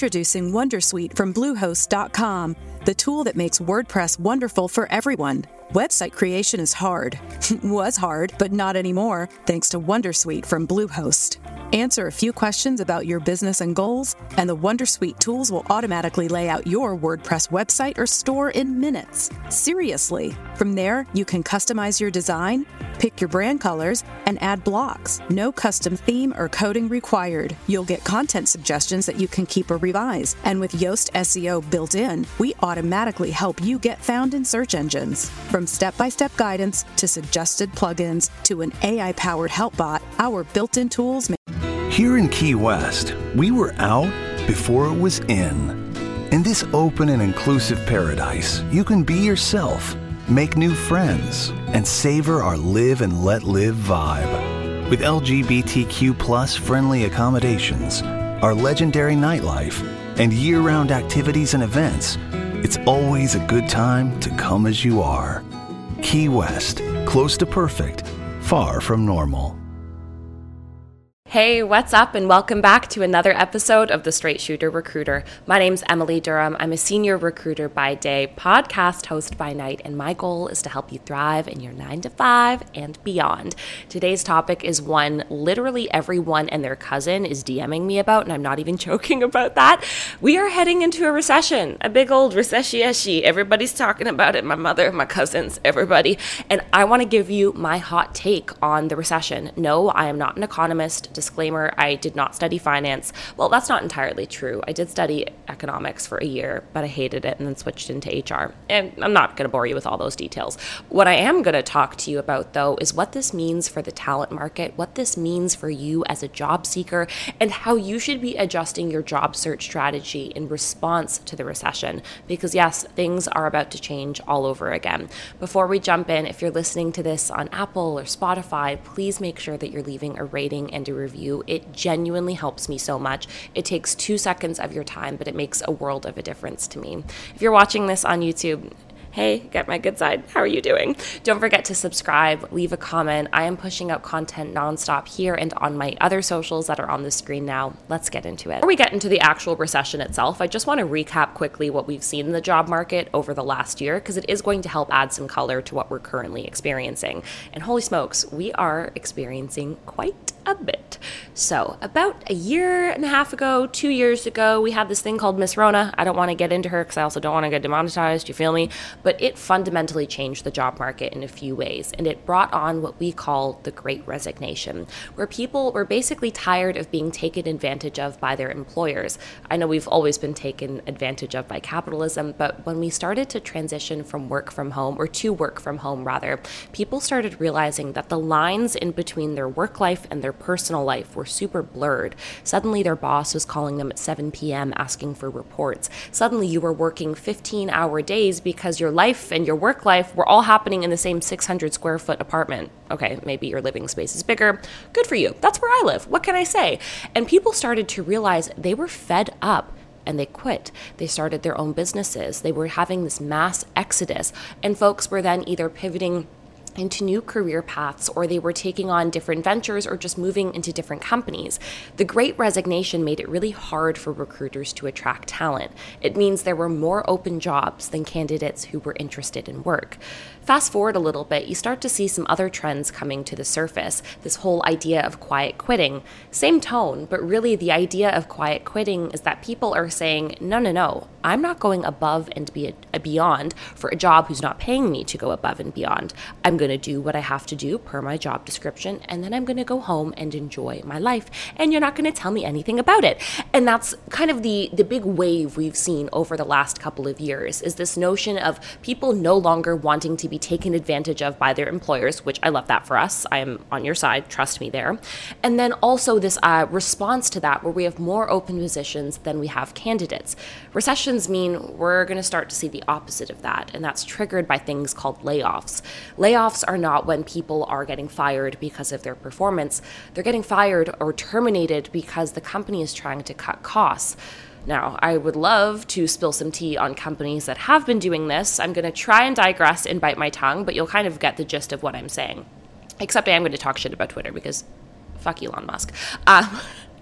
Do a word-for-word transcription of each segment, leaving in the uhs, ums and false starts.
Introducing Wondersuite from Bluehost dot com, the tool that makes WordPress wonderful for everyone. Website creation is hard. Was hard, but not anymore, thanks to Wondersuite from Bluehost. Answer a few questions about your business and goals, and the Wondersuite tools will automatically lay out your WordPress website or store in minutes. Seriously. From there, you can customize your design, pick your brand colors, and add blocks. No custom theme or coding required. You'll get content suggestions that you can keep or revise. And with Yoast S E O built in, we automatically help you get found in search engines. From step-by-step guidance to suggested plugins to an A I-powered help bot, our built-in tools make... Here in Key West, we were out before it was in. In this open and inclusive paradise, you can be yourself, make new friends, and savor our live and let live vibe. With L G B T Q plus friendly accommodations, our legendary nightlife, and year-round activities and events, it's always a good time to come as you are. Key West, close to perfect, far from normal. Hey, what's up, and welcome back to another episode of The Straight Shooter Recruiter. My name's Emily Durham. I'm a senior recruiter by day, podcast host by night, and my goal is to help you thrive in your nine to five and beyond. Today's topic is one literally everyone and their cousin is DMing me about, and I'm not even joking about that. We are heading into a recession, a big old recession. Everybody's talking about it, my mother, my cousins, everybody. And I want to give you my hot take on the recession. No, I am not an economist. Disclaimer, I did not study finance. Well, that's not entirely true. I did study economics for a year, but I hated it and then switched into H R. And I'm not going to bore you with all those details. What I am going to talk to you about, though, is what this means for the talent market, what this means for you as a job seeker, and how you should be adjusting your job search strategy in response to the recession. Because yes, things are about to change all over again. Before we jump in, if you're listening to this on Apple or Spotify, please make sure that you're leaving a rating and a review. It genuinely helps me so much. It takes two seconds of your time, but it makes a world of a difference to me. If you're watching this on YouTube, hey, get my good side. How are you doing? Don't forget to subscribe, leave a comment. I am pushing out content nonstop here and on my other socials that are on the screen now. Let's get into it. Before we get into the actual recession itself, I just want to recap quickly what we've seen in the job market over the last year, because it is going to help add some color to what we're currently experiencing. And holy smokes, we are experiencing quite a bit. So about a year and a half ago, two years ago, we had this thing called Miss Rona. I don't want to get into her because I also don't want to get demonetized. You feel me? But it fundamentally changed the job market in a few ways, and it brought on what we call the Great Resignation, where people were basically tired of being taken advantage of by their employers. I know we've always been taken advantage of by capitalism, but when we started to transition from work from home, or to work from home rather, people started realizing that the lines in between their work life and their personal life were super blurred. Suddenly their boss was calling them at seven p.m. asking for reports. Suddenly you were working fifteen-hour days because your life and your work life were all happening in the same six hundred square foot apartment. Okay, maybe your living space is bigger. Good for you. That's where I live. What can I say? And people started to realize they were fed up. And they quit. They started their own businesses. They were having this mass exodus. And folks were then either pivoting into new career paths, or they were taking on different ventures, or just moving into different companies. The Great Resignation made it really hard for recruiters to attract talent. It means there were more open jobs than candidates who were interested in work. Fast forward a little bit, you start to see some other trends coming to the surface. This whole idea of quiet quitting. Same tone, but really the idea of quiet quitting is that people are saying, no, no, no, I'm not going above and be a, beyond for a job who's not paying me to go above and beyond. I'm going to do what I have to do per my job description, and then I'm going to go home and enjoy my life, and you're not going to tell me anything about it. And that's kind of the, the big wave we've seen over the last couple of years, is this notion of people no longer wanting to be taken advantage of by their employers, which I love that for us. I am on your side, trust me there. And then also this uh, response to that, where we have more open positions than we have candidates. Recessions mean we're going to start to see the opposite of that, and that's triggered by things called layoffs. Layoffs are not when people are getting fired because of their performance. They're getting fired or terminated because the company is trying to cut costs. Now, I would love to spill some tea on companies that have been doing this. I'm going to try and digress and bite my tongue, but you'll kind of get the gist of what I'm saying. Except I am going to talk shit about Twitter because fuck Elon Musk. Um,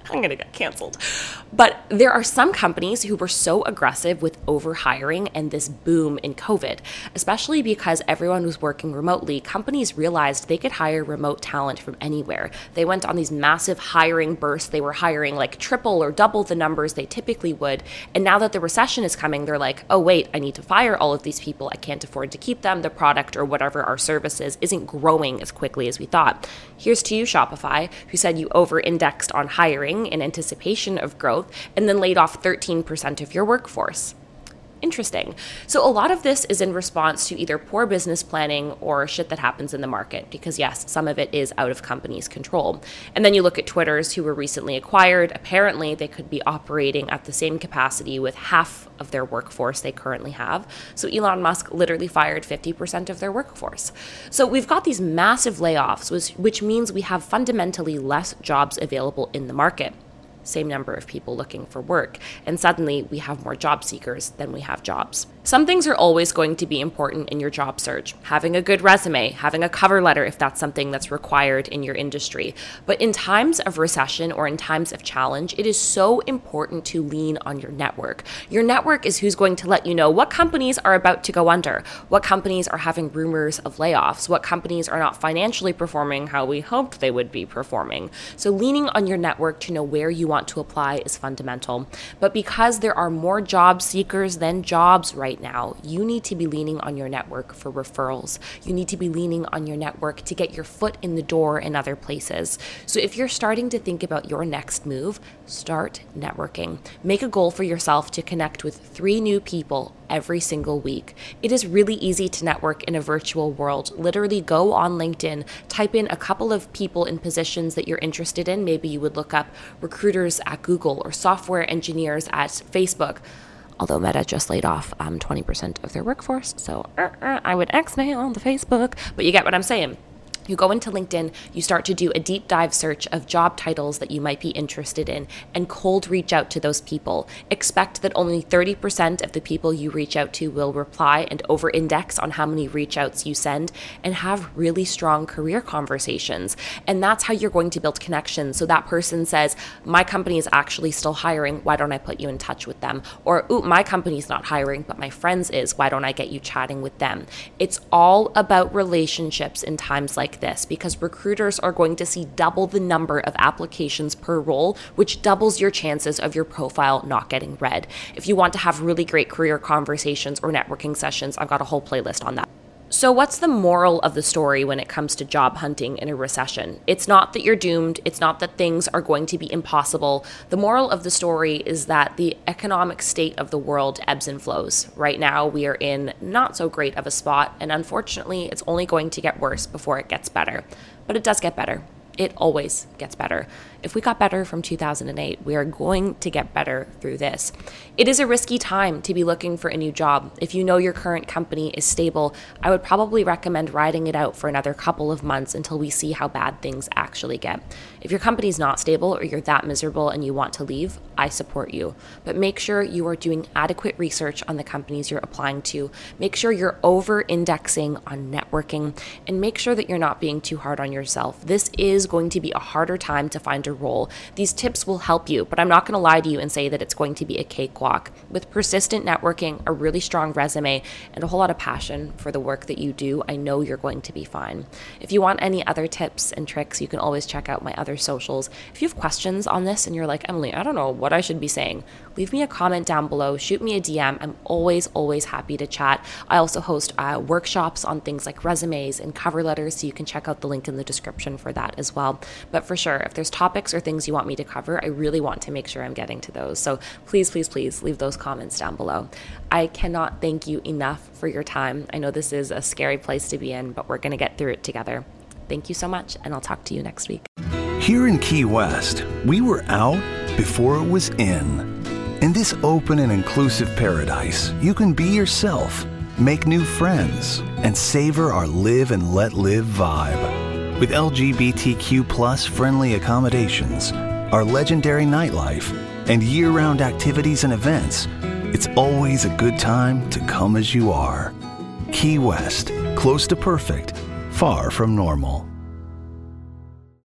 I'm going to get canceled. But there are some companies who were so aggressive with overhiring and this boom in COVID, especially because everyone was working remotely. Companies realized they could hire remote talent from anywhere. They went on these massive hiring bursts. They were hiring like triple or double the numbers they typically would. And now that the recession is coming, they're like, oh, wait, I need to fire all of these people. I can't afford to keep them. The product or whatever our service is isn't growing as quickly as we thought. Here's to you, Shopify, who said you over-indexed on hiring in anticipation of growth and then laid off thirteen percent of your workforce. Interesting. So a lot of this is in response to either poor business planning or shit that happens in the market, because yes, some of it is out of companies' control. And then you look at Twitters, who were recently acquired. Apparently, they could be operating at the same capacity with half of their workforce they currently have. So Elon Musk literally fired fifty percent of their workforce. So we've got these massive layoffs, which, which means we have fundamentally less jobs available in the market. Same number of people looking for work, and suddenly we have more job seekers than we have jobs. Some things are always going to be important in your job search. Having a good resume, having a cover letter if that's something that's required in your industry. But in times of recession or in times of challenge, it is so important to lean on your network. Your network is who's going to let you know what companies are about to go under, what companies are having rumors of layoffs, what companies are not financially performing how we hoped they would be performing. So leaning on your network to know where you want to apply is fundamental. But because there are more job seekers than jobs right now, you need to be leaning on your network for referrals. You need to be leaning on your network to get your foot in the door in other places. So if you're starting to think about your next move, start networking. Make a goal for yourself to connect with three new people every single week. It is really easy to network in a virtual world. Literally go on LinkedIn, type in a couple of people in positions that you're interested in. Maybe you would look up recruiters at Google or software engineers at Facebook. Although Meta just laid off um, twenty percent of their workforce, so uh, uh, I would X-nail on the Facebook, but you get what I'm saying. You go into LinkedIn, you start to do a deep dive search of job titles that you might be interested in and cold reach out to those people. Expect that only thirty percent of the people you reach out to will reply and over-index on how many reach outs you send, and have really strong career conversations. And that's how you're going to build connections. So that person says, my company is actually still hiring, why don't I put you in touch with them? Or, ooh, my company's not hiring, but my friend's is, why don't I get you chatting with them? It's all about relationships in times like this, because recruiters are going to see double the number of applications per role, which doubles your chances of your profile not getting read. If you want to have really great career conversations or networking sessions, I've got a whole playlist on that. So what's the moral of the story when it comes to job hunting in a recession? It's not that you're doomed. It's not that things are going to be impossible. The moral of the story is that the economic state of the world ebbs and flows. Right now, we are in not so great of a spot, and unfortunately, it's only going to get worse before it gets better. But it does get better. It always gets better. If we got better from two thousand eight, we are going to get better through this. It is a risky time to be looking for a new job. If you know your current company is stable, I would probably recommend riding it out for another couple of months until we see how bad things actually get. If your company's not stable or you're that miserable and you want to leave, I support you. But make sure you are doing adequate research on the companies you're applying to. Make sure you're over-indexing on networking, and make sure that you're not being too hard on yourself. This is going to be a harder time to find a role. These tips will help you, but I'm not going to lie to you and say that it's going to be a cakewalk. With persistent networking, a really strong resume, and a whole lot of passion for the work that you do, I know you're going to be fine. If you want any other tips and tricks, you can always check out my other socials. If you have questions on this and you're like, Emily, I don't know what I should be saying, leave me a comment down below, shoot me a D M. I'm always, always happy to chat. I also host uh, workshops on things like resumes and cover letters, so you can check out the link in the description for that as well. But for sure, if there's topics or things you want me to cover, I really want to make sure I'm getting to those. So please, please, please leave those comments down below. I cannot thank you enough for your time. I know this is a scary place to be in, but we're going to get through it together. Thank you so much, and I'll talk to you next week. Here in Key West, we were out before it was in. In this open and inclusive paradise, you can be yourself, make new friends, and savor our live and let live vibe. With L G B T Q plus friendly accommodations, our legendary nightlife, and year-round activities and events, it's always a good time to come as you are. Key West, close to perfect, far from normal.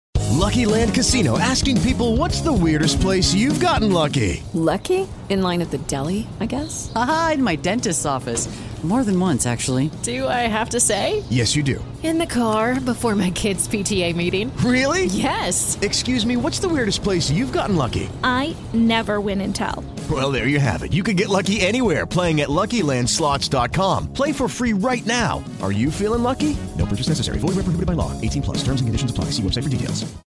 Lucky Land Casino, asking people, what's the weirdest place you've gotten lucky? Lucky? In line at the deli, I guess? Aha, in my dentist's office. More than once, actually. Do I have to say? Yes, you do. In the car before my kids' P T A meeting. Really? Yes. Excuse me, what's the weirdest place you've gotten lucky? I never win and tell. Well, there you have it. You can get lucky anywhere, playing at Lucky Land Slots dot com. Play for free right now. Are you feeling lucky? No purchase necessary. Void where prohibited by law. eighteen plus. Terms and conditions apply. See website for details.